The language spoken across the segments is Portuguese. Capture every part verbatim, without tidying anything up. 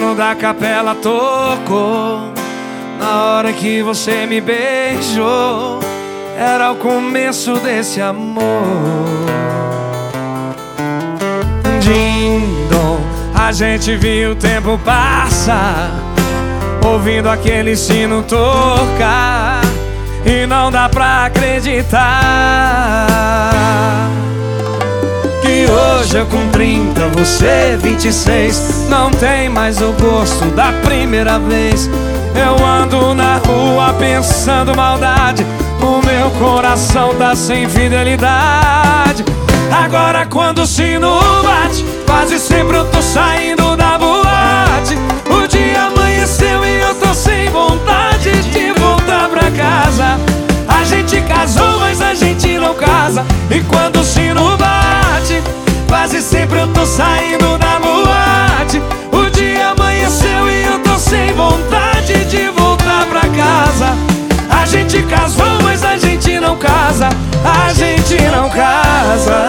sino da capela tocou na hora que você me beijou. Era o começo desse amor. Ding-dong, a gente viu o tempo passar, ouvindo aquele sino tocar, e não dá pra acreditar que hoje eu com trinta, você vinte e seis, não tem mais o gosto da primeira vez. Eu ando na rua pensando maldade, o meu coração tá sem fidelidade. Agora quando o sino bate, quase sempre eu tô saindo da boate. O dia amanheceu e eu tô sem vontade de voltar pra casa. A gente casou, mas a gente não casa. E quando o sino bate, quase sempre eu tô saindo da boate. O dia amanheceu e eu tô sem vontade de voltar pra casa. A gente casou, mas a gente não casa. A gente não casa.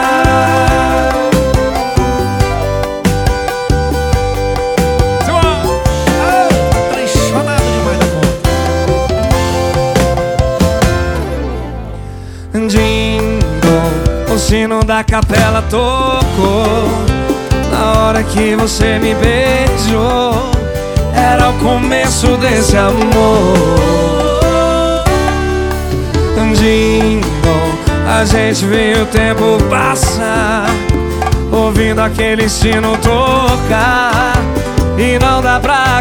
Ding-dong, o sino da capela tocou na hora que você me beijou. Era o começo desse amor. Ding-dong, a gente viu o tempo passar, ouvindo aquele sino tocar, e não dá pra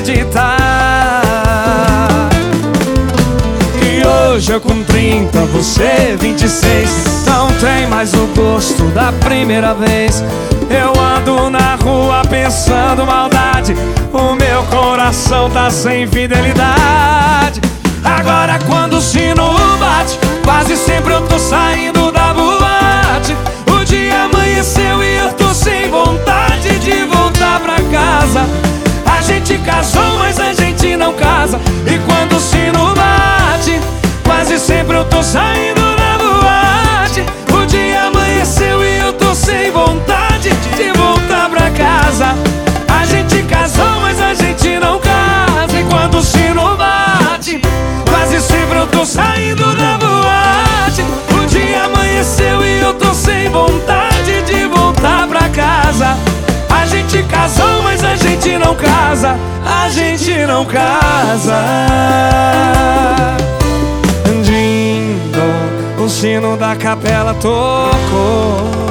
acreditar que hoje eu com trinta, você vinte e seis, não tem mais o gosto da primeira vez. Eu ando na rua pensando maldade, o meu coração tá sem fidelidade. Agora quando o sino bate, quase sempre eu tô saindo da boate. O dia amanheceu e eu tô sem vontade de voltar pra casa. A gente casou, mas a gente não casa. E quando o sino bate, quase sempre eu tô saindo da boate. O dia amanheceu e eu tô sem vontade de voltar pra casa. A gente casou, mas a gente não casa. E quando o sino bate, quase sempre eu tô saindo da boate. O dia amanheceu e eu tô sem vontade de voltar pra casa. A gente casou, mas a gente não casa. A gente não casa. Ding-dong, o sino da capela tocou